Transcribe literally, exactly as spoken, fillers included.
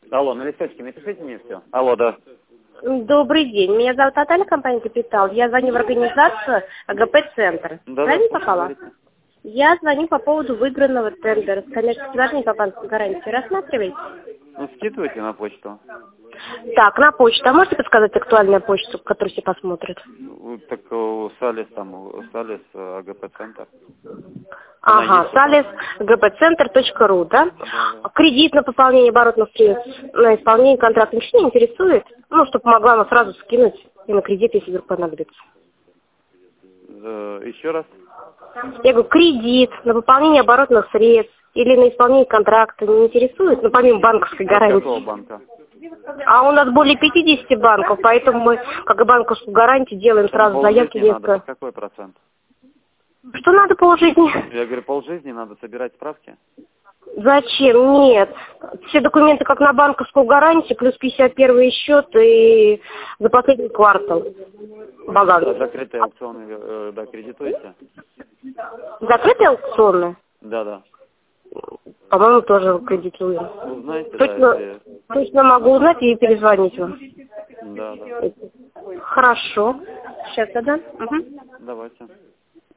Алло, на листочке напишите мне все. Алло, да. Добрый день. Меня зовут Наталья, компания «Капитал». Я звоню в организацию АГП-центр. Да, Правильно да, попала? говорите. Я звоню по поводу выигранного тендера. Коммерческий гражданин по банковской гарантии. Рассматриваете? Ну, скидывайте на почту. Так, на почту. А можете подсказать актуальную почту, которую все посмотрят? Вот так у Салис там, у Салис АГП-центр. Ага, салис гпцентр точка ру, да? Да, Кредит на пополнение оборотных средств, на исполнение контракта ничего не интересует? Ну, чтобы могла она сразу скинуть и на кредит, если вдруг понадобится. да. Еще раз. Я говорю, кредит на пополнение оборотных средств или на исполнение контракта не интересует, ну, помимо банковской От гарантии. какого банка? А у нас более пятидесяти банков, поэтому мы, как и банковскую гарантию, делаем сразу Пол заявки жизни надо, несколько. под какой процент? Что надо полжизни? Я говорю, полжизни надо собирать справки. Зачем? Нет. Все документы как на банковскую гарантию, плюс пятьдесят первый счет и за последний квартал баланс. А закрытые аукционы, э, да, кредитуете? Закрытые аукционы? Да, да. По-моему, тоже кредитуем. Узнаете, Точно, да, если... точно могу узнать и перезвонить вам. Да, да. Хорошо. Сейчас тогда. Угу. Давайте.